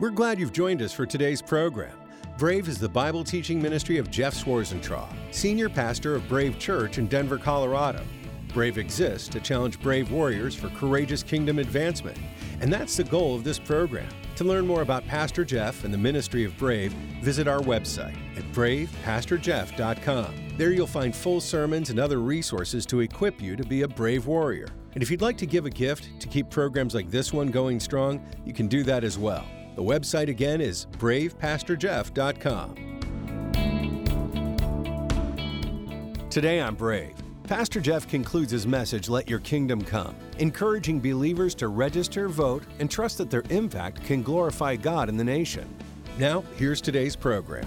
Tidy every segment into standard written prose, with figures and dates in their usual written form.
We're glad you've joined us for today's program. Brave is the Bible teaching ministry of Jeff Swarzentraw, senior pastor of Brave Church in Denver, Colorado. Brave exists to challenge brave warriors for courageous kingdom advancement, and that's the goal of this program. To learn more about Pastor Jeff and the ministry of Brave, visit our website at bravepastorjeff.com. There you'll find full sermons and other resources to equip you to be a brave warrior. And if you'd like to give a gift to keep programs like this one going strong, you can do that as well. The website again is bravepastorjeff.com. Today on Brave, Pastor Jeff concludes his message, Let Your Kingdom Come, encouraging believers to register, vote, and trust that their impact can glorify God in the nation. Now, here's today's program.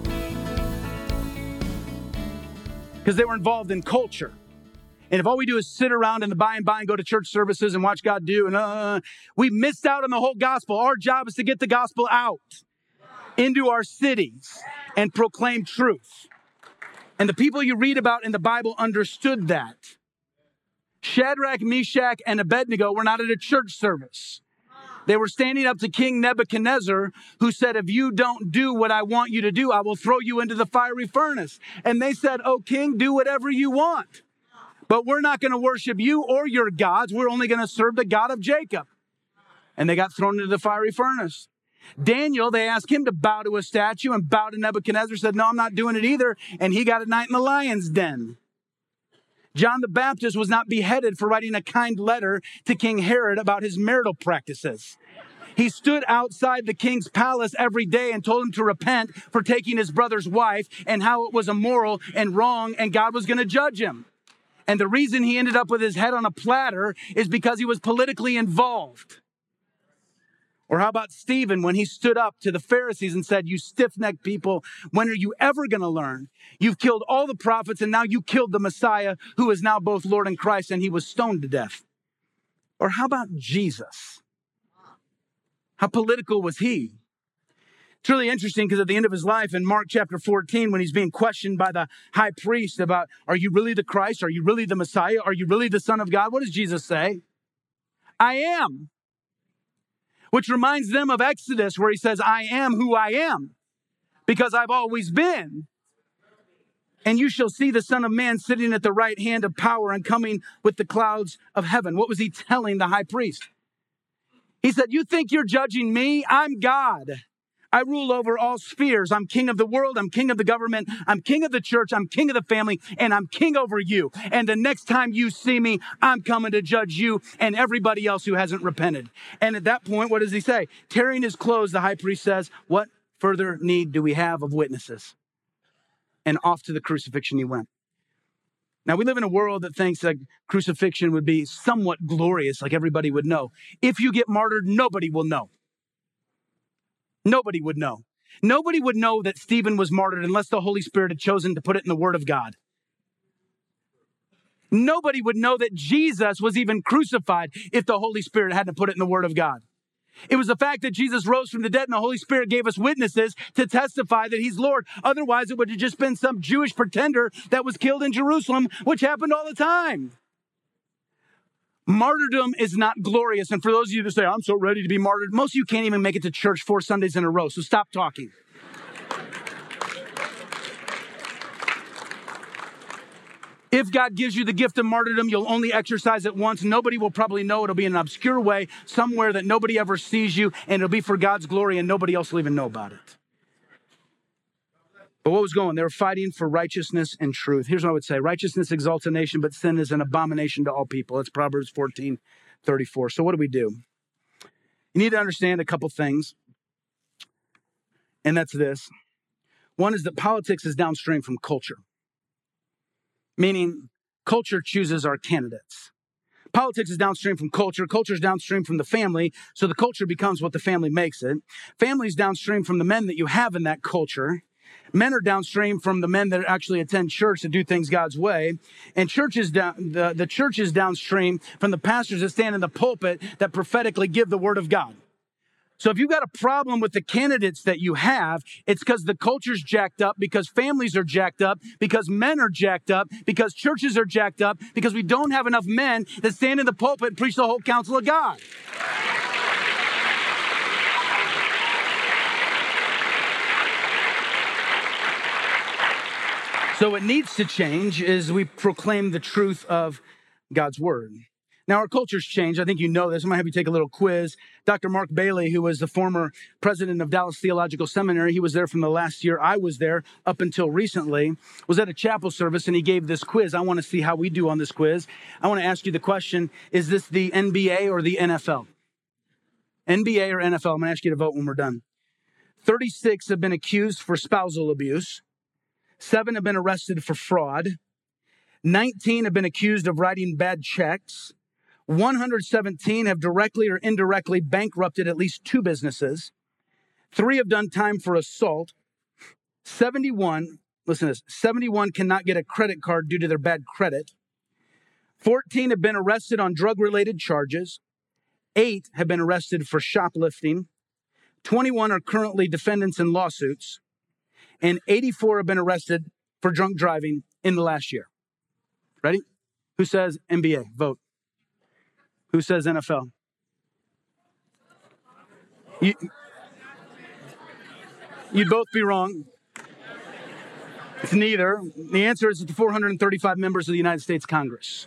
Because they were involved in culture. And if all we do is sit around in the by and by and go to church services and watch God do, and we missed out on the whole gospel. Our job is to get the gospel out into our cities and proclaim truth. And the people you read about in the Bible understood that. Shadrach, Meshach, and Abednego were not at a church service. They were standing up to King Nebuchadnezzar, who said, if you don't do what I want you to do, I will throw you into the fiery furnace. And they said, oh, king, do whatever you want. But we're not going to worship you or your gods. We're only going to serve the God of Jacob. And they got thrown into the fiery furnace. Daniel, they asked him to bow to a statue and bow to Nebuchadnezzar, said, no, I'm not doing it either. And he got a night in the lion's den. John the Baptist was not beheaded for writing a kind letter to King Herod about his marital practices. He stood outside the king's palace every day and told him to repent for taking his brother's wife and how it was immoral and wrong and God was going to judge him. And the reason he ended up with his head on a platter is because he was politically involved. Or how about Stephen when he stood up to the Pharisees and said, you stiff-necked people, when are you ever going to learn? You've killed all the prophets and now you killed the Messiah who is now both Lord and Christ, and he was stoned to death. Or how about Jesus? How political was he? It's really interesting because at the end of his life in Mark chapter 14, when he's being questioned by the high priest about, are you really the Christ? Are you really the Messiah? Are you really the Son of God? What does Jesus say? I am. Which reminds them of Exodus where he says, I am who I am because I've always been. And you shall see the Son of Man sitting at the right hand of power and coming with the clouds of heaven. What was he telling the high priest? He said, you think you're judging me? I'm God. I rule over all spheres. I'm king of the world. I'm king of the government. I'm king of the church. I'm king of the family. And I'm king over you. And the next time you see me, I'm coming to judge you and everybody else who hasn't repented. And at that point, what does he say? Tearing his clothes, the high priest says, what further need do we have of witnesses? And off to the crucifixion he went. Now, we live in a world that thinks that crucifixion would be somewhat glorious, like everybody would know. If you get martyred, nobody will know. Nobody would know. Nobody would know that Stephen was martyred unless the Holy Spirit had chosen to put it in the Word of God. Nobody would know that Jesus was even crucified if the Holy Spirit hadn't put it in the Word of God. It was the fact that Jesus rose from the dead and the Holy Spirit gave us witnesses to testify that he's Lord. Otherwise, it would have just been some Jewish pretender that was killed in Jerusalem, which happened all the time. Martyrdom is not glorious. And for those of you that say, I'm so ready to be martyred, most of you can't even make it to church 4 Sundays in a row. So stop talking. If God gives you the gift of martyrdom, you'll only exercise it once. Nobody will probably know. It'll be in an obscure way, somewhere that nobody ever sees you, and it'll be for God's glory, and nobody else will even know about it. But what was going on? They were fighting for righteousness and truth. Here's what I would say. Righteousness exalts a nation, but sin is an abomination to all people. That's Proverbs 14:34. So what do? You need to understand a couple things. And that's this. One is that politics is downstream from culture. Meaning culture chooses our candidates. Politics is downstream from culture. Culture is downstream from the family. So the culture becomes what the family makes it. Family is downstream from the men that you have in that culture. Men are downstream from the men that actually attend church to do things God's way. And the church is downstream from the pastors that stand in the pulpit that prophetically give the word of God. So if you've got a problem with the candidates that you have, it's because the culture's jacked up, because families are jacked up, because men are jacked up, because churches are jacked up, because we don't have enough men that stand in the pulpit and preach the whole counsel of God. So what needs to change is we proclaim the truth of God's word. Now, our culture's changed. I think you know this. I'm going to have you take a little quiz. Dr. Mark Bailey, who was the former president of Dallas Theological Seminary, he was there from the last year I was there up until recently, was at a chapel service, and he gave this quiz. I want to see how we do on this quiz. I want to ask you the question, is this the NBA or the NFL? NBA or NFL? I'm going to ask you to vote when we're done. 36 have been accused for spousal abuse. 7 have been arrested for fraud. 19 have been accused of writing bad checks. 117 have directly or indirectly bankrupted at least 2 businesses. 3 have done time for assault. 71, listen to this, 71 cannot get a credit card due to their bad credit. 14 have been arrested on drug-related charges. 8 have been arrested for shoplifting. 21 are currently defendants in lawsuits. And 84 have been arrested for drunk driving in the last year. Ready? Who says NBA? Vote. Who says NFL? You'd both be wrong. It's neither. The answer is the 435 members of the United States Congress.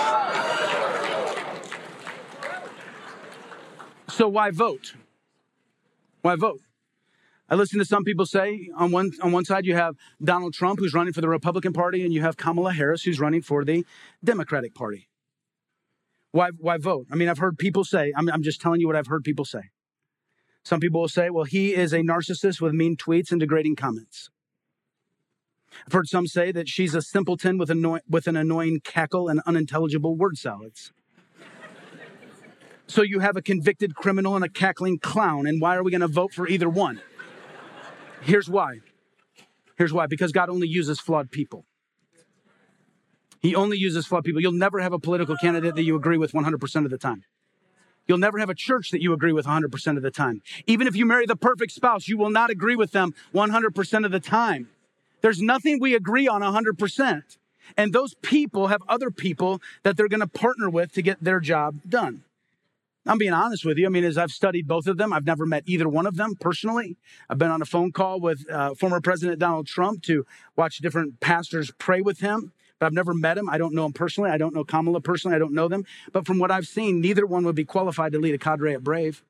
So why vote? Why vote? I listen to some people say on one side you have Donald Trump, who's running for the Republican Party, and you have Kamala Harris, who's running for the Democratic Party. Why vote? I mean, I've heard people say, I'm just telling you what I've heard people say. Some people will say, well, he is a narcissist with mean tweets and degrading comments. I've heard some say that she's a simpleton with an annoying cackle and unintelligible word salads. So you have a convicted criminal and a cackling clown, and why are we going to vote for either one? Here's why. Because God only uses flawed people. He only uses flawed people. You'll never have a political candidate that you agree with 100% of the time. You'll never have a church that you agree with 100% of the time. Even if you marry the perfect spouse, you will not agree with them 100% of the time. There's nothing we agree on 100%. And those people have other people that they're going to partner with to get their job done. I'm being honest with you. I mean, as I've studied both of them, I've never met either one of them personally. I've been on a phone call with former President Donald Trump to watch different pastors pray with him, but I've never met him. I don't know him personally. I don't know Kamala personally. I don't know them. But from what I've seen, neither one would be qualified to lead a cadre at Brave.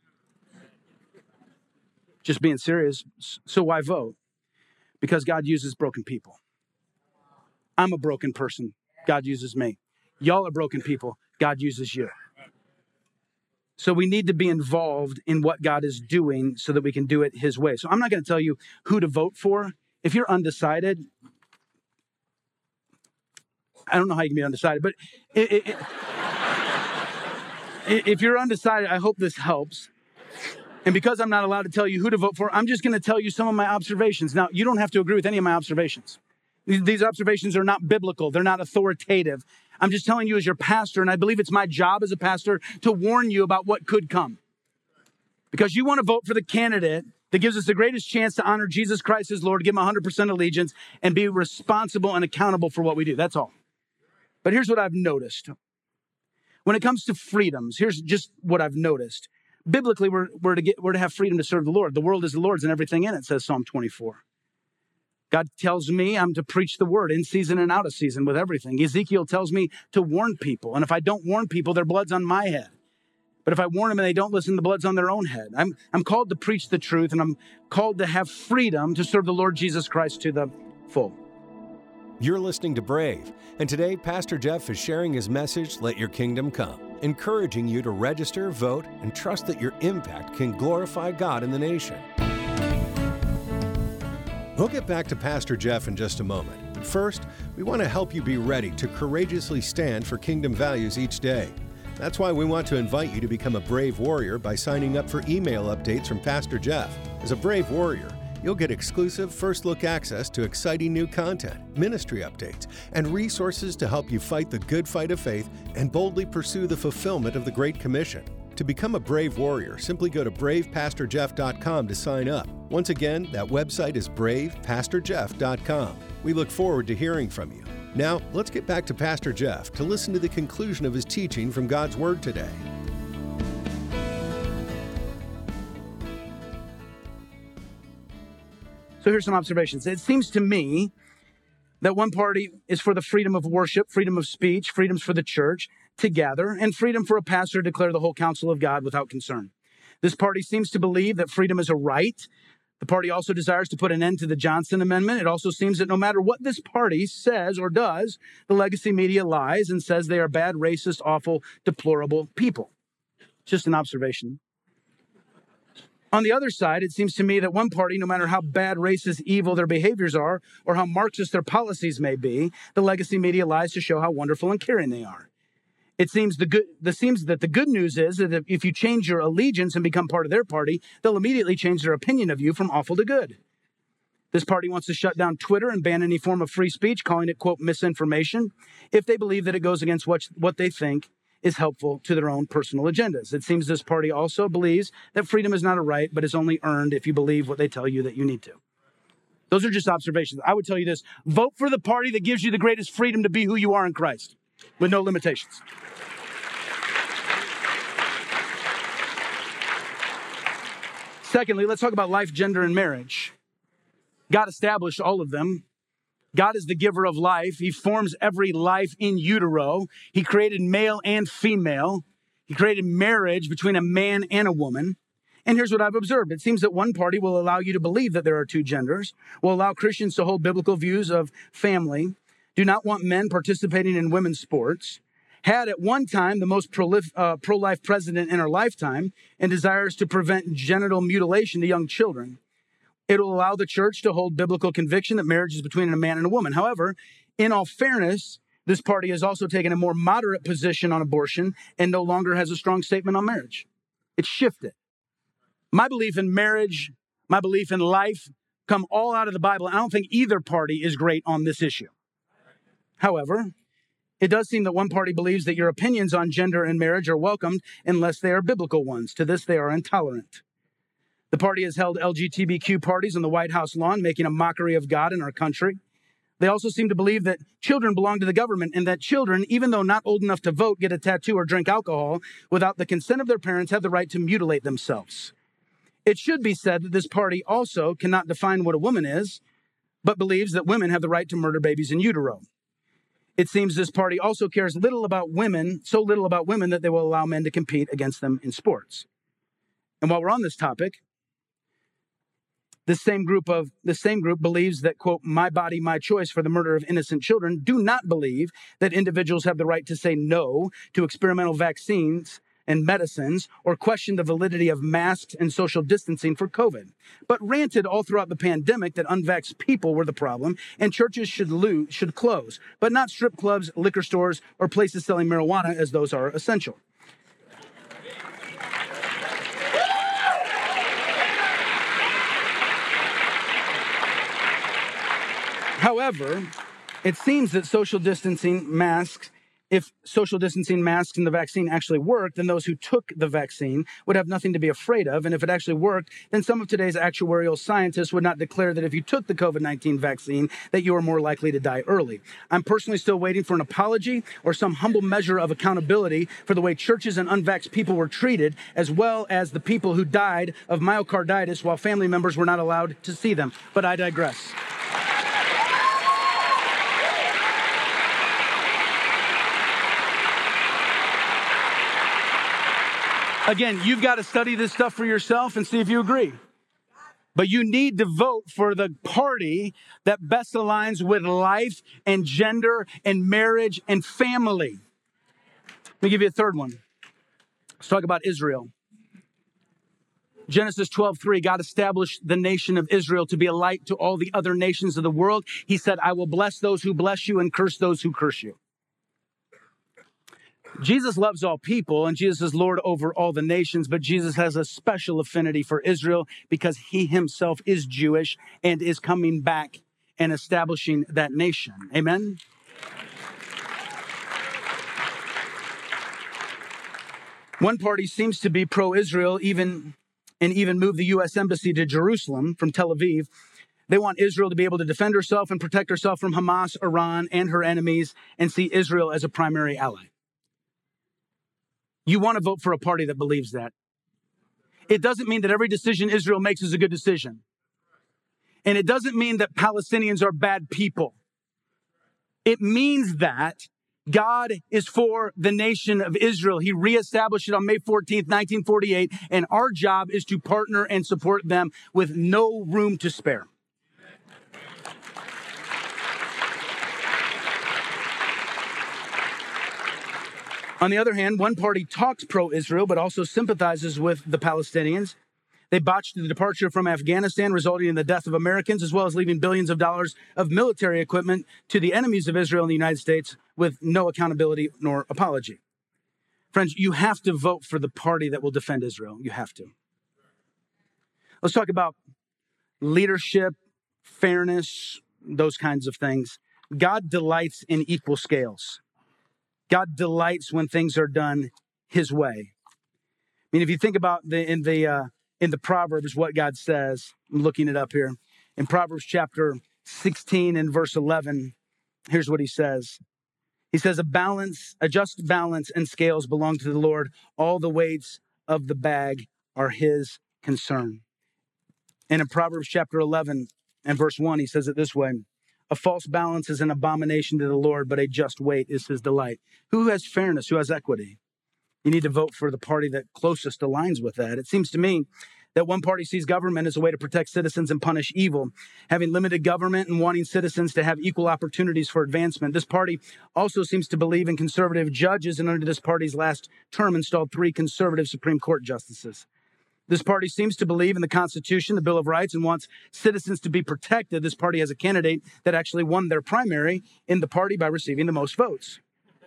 Just being serious. So why vote? Because God uses broken people. I'm a broken person. God uses me. Y'all are broken people. God uses you. So we need to be involved in what God is doing so that we can do it his way. So I'm not going to tell you who to vote for. If you're undecided, I don't know how you can be undecided, but if you're undecided, I hope this helps. And because I'm not allowed to tell you who to vote for, I'm just going to tell you some of my observations. Now, you don't have to agree with any of my observations. These observations are not biblical. They're not authoritative. I'm just telling you as your pastor, and I believe it's my job as a pastor to warn you about what could come. Because you want to vote for the candidate that gives us the greatest chance to honor Jesus Christ as Lord, give him 100% allegiance, and be responsible and accountable for what we do. That's all. But here's what I've noticed. When it comes to freedoms, here's just what I've noticed. Biblically, we're to have freedom to serve the Lord. The world is the Lord's and everything in it, says Psalm 24. God tells me I'm to preach the word in season and out of season with everything. Ezekiel tells me to warn people. And if I don't warn people, their blood's on my head. But if I warn them and they don't listen, the blood's on their own head. I'm called to preach the truth, and I'm called to have freedom to serve the Lord Jesus Christ to the full. You're listening to Brave, and today Pastor Jeff is sharing his message, Let Your Kingdom Come, encouraging you to register, vote, and trust that your impact can glorify God in the nation. We'll get back to Pastor Jeff in just a moment. But first, we want to help you be ready to courageously stand for kingdom values each day. That's why we want to invite you to become a Brave Warrior by signing up for email updates from Pastor Jeff. As a Brave Warrior, you'll get exclusive first-look access to exciting new content, ministry updates, and resources to help you fight the good fight of faith and boldly pursue the fulfillment of the Great Commission. To become a Brave Warrior, simply go to bravepastorjeff.com to sign up. Once again, that website is bravepastorjeff.com. We look forward to hearing from you. Now, let's get back to Pastor Jeff to listen to the conclusion of his teaching from God's Word today. So here's some observations. It seems to me that one party is for the freedom of worship, freedom of speech, freedoms for the church to gather, and freedom for a pastor to declare the whole counsel of God without concern. This party seems to believe that freedom is a right. The party also desires to put an end to the Johnson Amendment. It also seems that no matter what this party says or does, the legacy media lies and says they are bad, racist, awful, deplorable people. Just an observation. On the other side, it seems to me that one party, no matter how bad, racist, evil their behaviors are, or how Marxist their policies may be, the legacy media lies to show how wonderful and caring they are. It seems that the good news is that if you change your allegiance and become part of their party, they'll immediately change their opinion of you from awful to good. This party wants to shut down Twitter and ban any form of free speech, calling it, quote, misinformation, if they believe that it goes against what they think is helpful to their own personal agendas. It seems this party also believes that freedom is not a right, but is only earned if you believe what they tell you that you need to. Those are just observations. I would tell you this: vote for the party that gives you the greatest freedom to be who you are in Christ, with no limitations. Secondly, let's talk about life, gender, and marriage. God established all of them. God is the giver of life. He forms every life in utero. He created male and female. He created marriage between a man and a woman. And here's what I've observed. It seems that one party will allow you to believe that there are two genders, will allow Christians to hold biblical views of family, do not want men participating in women's sports, had at one time the most pro-life president in our lifetime, and desires to prevent genital mutilation to young children. It will allow the church to hold biblical conviction that marriage is between a man and a woman. However, in all fairness, this party has also taken a more moderate position on abortion and no longer has a strong statement on marriage. It's shifted. My belief in marriage, my belief in life come all out of the Bible. I don't think either party is great on this issue. However, it does seem that one party believes that your opinions on gender and marriage are welcomed unless they are biblical ones. To this, they are intolerant. The party has held LGBTQ parties on the White House lawn, making a mockery of God in our country. They also seem to believe that children belong to the government and that children, even though not old enough to vote, get a tattoo or drink alcohol without the consent of their parents, have the right to mutilate themselves. It should be said that this party also cannot define what a woman is, but believes that women have the right to murder babies in utero. It seems this party also cares little about women, so little about women that they will allow men to compete against them in sports. And while we're on this topic, this same group believes that, quote, my body, my choice for the murder of innocent children, do not believe that individuals have the right to say no to experimental vaccines and medicines or question the validity of masks and social distancing for COVID, but ranted all throughout the pandemic that unvaxxed people were the problem and churches should close, but not strip clubs, liquor stores, or places selling marijuana, as those are essential. However, it seems that if social distancing masks and the vaccine actually worked, then those who took the vaccine would have nothing to be afraid of. And if it actually worked, then some of today's actuarial scientists would not declare that if you took the COVID-19 vaccine, that you are more likely to die early. I'm personally still waiting for an apology or some humble measure of accountability for the way churches and unvaxxed people were treated, as well as the people who died of myocarditis while family members were not allowed to see them. But I digress. Again, you've got to study this stuff for yourself and see if you agree. But you need to vote for the party that best aligns with life and gender and marriage and family. Let me give you a third one. Let's talk about Israel. Genesis 12:3, God established the nation of Israel to be a light to all the other nations of the world. He said, I will bless those who bless you and curse those who curse you. Jesus loves all people, and Jesus is Lord over all the nations, but Jesus has a special affinity for Israel because he himself is Jewish and is coming back and establishing that nation. Amen? One party seems to be pro-Israel, even move the U.S. Embassy to Jerusalem from Tel Aviv. They want Israel to be able to defend herself and protect herself from Hamas, Iran, and her enemies, and see Israel as a primary ally. You want to vote for a party that believes that. It doesn't mean that every decision Israel makes is a good decision. And it doesn't mean that Palestinians are bad people. It means that God is for the nation of Israel. He reestablished it on May 14th, 1948, and our job is to partner and support them with no room to spare. On the other hand, one party talks pro-Israel, but also sympathizes with the Palestinians. They botched the departure from Afghanistan, resulting in the death of Americans, as well as leaving billions of dollars of military equipment to the enemies of Israel in the United States with no accountability nor apology. Friends, you have to vote for the party that will defend Israel. You have to. Let's talk about leadership, fairness, those kinds of things. God delights in equal scales. God delights when things are done his way. I mean, if you think about in the Proverbs, what God says, I'm looking it up here. In Proverbs chapter 16 and verse 11, here's what he says. He says, a just balance and scales belong to the Lord. All the weights of the bag are his concern. And in Proverbs chapter 11 and verse 1, he says it this way. A false balance is an abomination to the Lord, but a just weight is his delight. Who has fairness? Who has equity? You need to vote for the party that closest aligns with that. It seems to me that one party sees government as a way to protect citizens and punish evil, having limited government and wanting citizens to have equal opportunities for advancement. This party also seems to believe in conservative judges, and under this party's last term installed 3 conservative Supreme Court justices. This party seems to believe in the Constitution, the Bill of Rights, and wants citizens to be protected. This party has a candidate that actually won their primary in the party by receiving the most votes.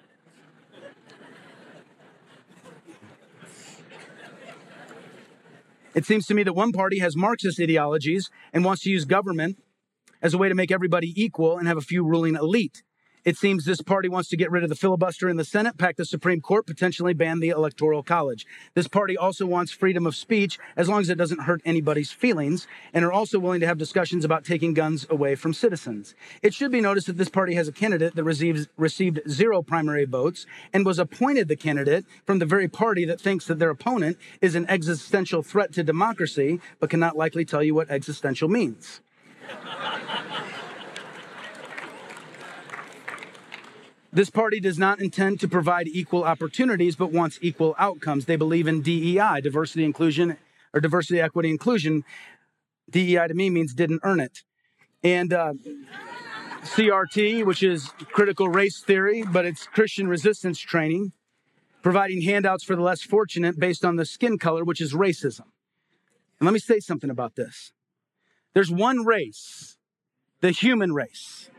It seems to me that one party has Marxist ideologies and wants to use government as a way to make everybody equal and have a few ruling elite. It seems this party wants to get rid of the filibuster in the Senate, pack the Supreme Court, potentially ban the Electoral College. This party also wants freedom of speech as long as it doesn't hurt anybody's feelings, and are also willing to have discussions about taking guns away from citizens. It should be noticed that this party has a candidate that received 0 primary votes and was appointed the candidate from the very party that thinks that their opponent is an existential threat to democracy, but cannot likely tell you what existential means. This party does not intend to provide equal opportunities, but wants equal outcomes. They believe in DEI, diversity, inclusion, or diversity, equity, inclusion. DEI to me means didn't earn it. And CRT, which is critical race theory, but it's Christian resistance training, providing handouts for the less fortunate based on the skin color, which is racism. And let me say something about this. There's one race, the human race.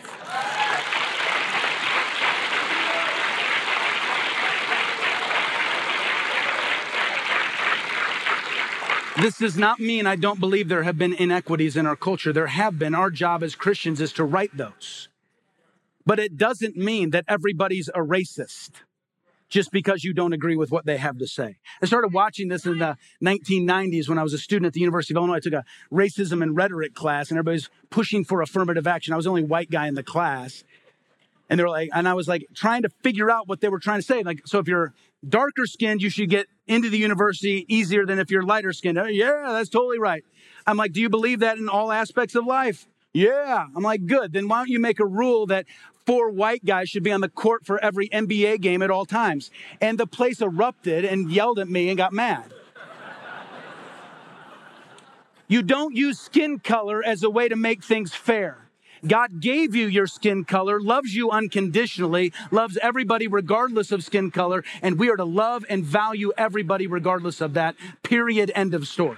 This does not mean I don't believe there have been inequities in our culture. There have been. Our job as Christians is to right those. But it doesn't mean that everybody's a racist just because you don't agree with what they have to say. I started watching this in the 1990s when I was a student at the University of Illinois. I took a racism and rhetoric class, and everybody's pushing for affirmative action. I was the only white guy in the class. And they're like, and I was like trying to figure out what they were trying to say. Like, so if you're darker skinned, you should get into the university easier than if you're lighter skinned. Oh, yeah, that's totally right. I'm like, do you believe that in all aspects of life? Yeah. I'm like, good. Then why don't you make a rule that 4 white guys should be on the court for every NBA game at all times? And the place erupted and yelled at me and got mad. You don't use skin color as a way to make things fair. God gave you your skin color, loves you unconditionally, loves everybody regardless of skin color, and we are to love and value everybody regardless of that. Period. End of story.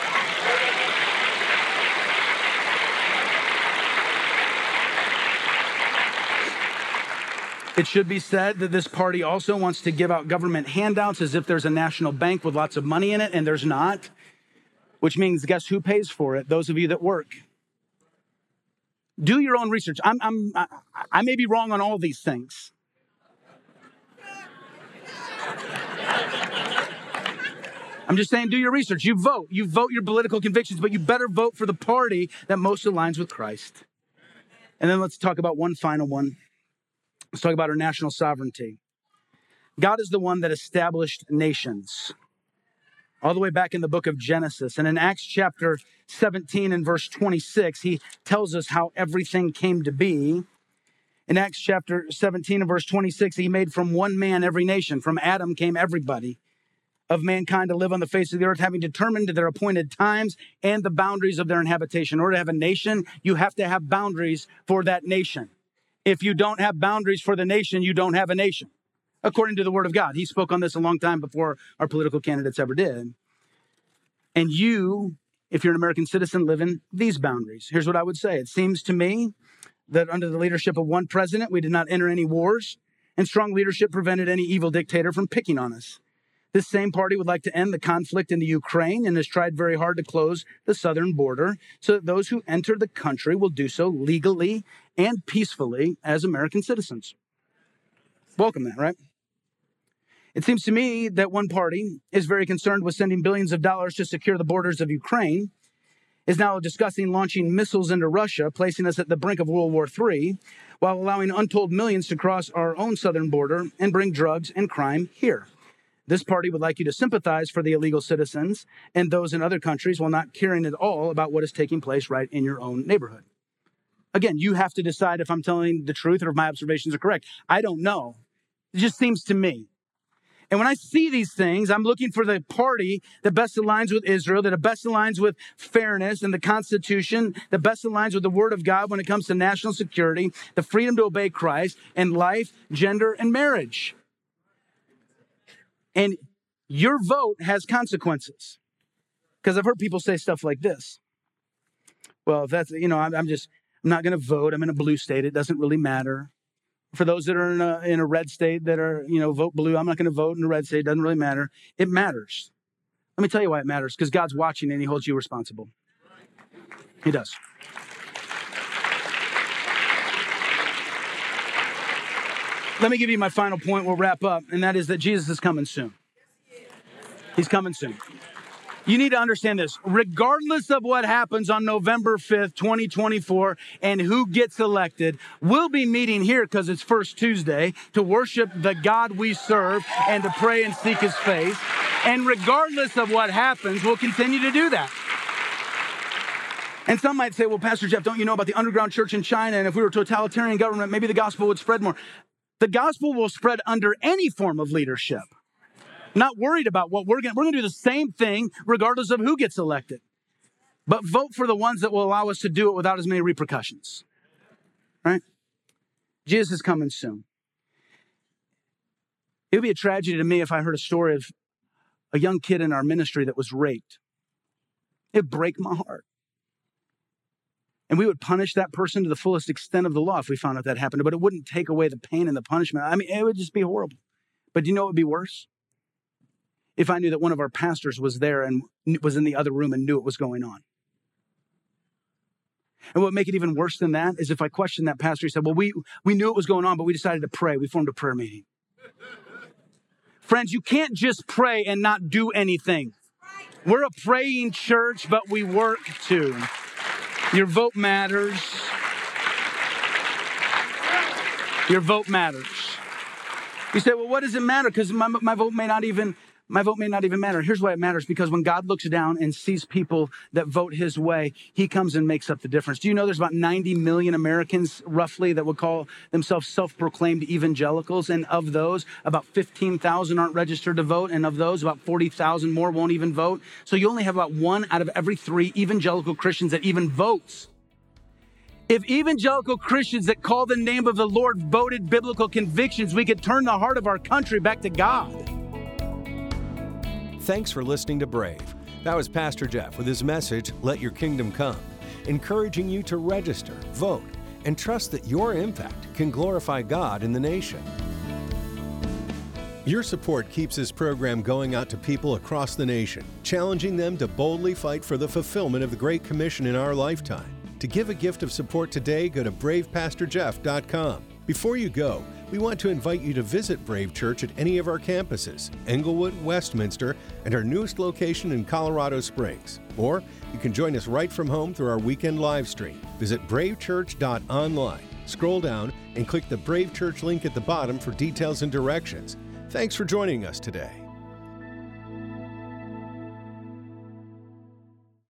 It should be said that this party also wants to give out government handouts as if there's a national bank with lots of money in it, and there's not, which means guess who pays for it? Those of you that work. Do your own research. I may be wrong on all these things. I'm just saying, do your research. You vote your political convictions, but you better vote for the party that most aligns with Christ. And then let's talk about one final one. Let's talk about our national sovereignty. God is the one that established nations. All the way back in the book of Genesis. And in Acts chapter 17 and verse 26, he tells us how everything came to be. In Acts chapter 17 and verse 26, he made from one man every nation. From Adam came everybody of mankind to live on the face of the earth, having determined their appointed times and the boundaries of their inhabitation. In order to have a nation, you have to have boundaries for that nation. If you don't have boundaries for the nation, you don't have a nation, according to the word of God. He spoke on this a long time before our political candidates ever did. And you, if you're an American citizen, live in these boundaries. Here's what I would say. It seems to me that under the leadership of one president, we did not enter any wars, and strong leadership prevented any evil dictator from picking on us. This same party would like to end the conflict in the Ukraine and has tried very hard to close the southern border so that those who enter the country will do so legally and peacefully as American citizens. Welcome that, right? It seems to me that one party is very concerned with sending billions of dollars to secure the borders of Ukraine, is now discussing launching missiles into Russia, placing us at the brink of World War III, while allowing untold millions to cross our own southern border and bring drugs and crime here. This party would like you to sympathize for the illegal citizens and those in other countries while not caring at all about what is taking place right in your own neighborhood. Again, you have to decide if I'm telling the truth or if my observations are correct. I don't know. It just seems to me. And when I see these things, I'm looking for the party that best aligns with Israel, that best aligns with fairness and the Constitution, that best aligns with the Word of God when it comes to national security, the freedom to obey Christ, and life, gender, and marriage. And your vote has consequences. Because I've heard people say stuff like this. Well, if that's, I'm not going to vote. I'm in a blue state. It doesn't really matter. For those that are in a red state that are, vote blue, I'm not going to vote in a red state. It doesn't really matter. It matters. Let me tell you why it matters. Because God's watching and he holds you responsible. He does. Let me give you my final point. We'll wrap up. And that is that Jesus is coming soon. He's coming soon. You need to understand this. Regardless of what happens on November 5th, 2024, and who gets elected, we'll be meeting here because it's First Tuesday to worship the God we serve and to pray and seek his face. And regardless of what happens, we'll continue to do that. And some might say, well, Pastor Jeff, don't you know about the underground church in China? And if we were a totalitarian government, maybe the gospel would spread more. The gospel will spread under any form of leadership. Not worried about what we're going to do the same thing regardless of who gets elected. But vote for the ones that will allow us to do it without as many repercussions. Right? Jesus is coming soon. It would be a tragedy to me if I heard a story of a young kid in our ministry that was raped. It'd break my heart. And we would punish that person to the fullest extent of the law if we found out that happened. But it wouldn't take away the pain and the punishment. I mean, it would just be horrible. But do you know what would be worse? If I knew that one of our pastors was there and was in the other room and knew what was going on. And what would make it even worse than that is if I questioned that pastor, he said, well, we knew what was going on, but we decided to pray. We formed a prayer meeting. Friends, you can't just pray and not do anything. We're a praying church, but we work too. Your vote matters. Your vote matters. You say, well, what does it matter? Because my vote may not even matter. Here's why it matters. Because when God looks down and sees people that vote his way, he comes and makes up the difference. Do you know there's about 90 million Americans, roughly, that would call themselves self-proclaimed evangelicals? And of those, about 15,000 aren't registered to vote. And of those, about 40,000 more won't even vote. So you only have about 1 out of every 3 evangelical Christians that even votes. If evangelical Christians that call the name of the Lord voted biblical convictions, we could turn the heart of our country back to God. Thanks for listening to Brave. That was Pastor Jeff with his message, Let Your Kingdom Come, encouraging you to register, vote, and trust that your impact can glorify God in the nation. Your support keeps this program going out to people across the nation, challenging them to boldly fight for the fulfillment of the Great Commission in our lifetime. To give a gift of support today, go to bravepastorjeff.com. Before you go, we want to invite you to visit Brave Church at any of our campuses, Englewood, Westminster, and our newest location in Colorado Springs. Or you can join us right from home through our weekend live stream. Visit bravechurch.online. Scroll down and click the Brave Church link at the bottom for details and directions. Thanks for joining us today.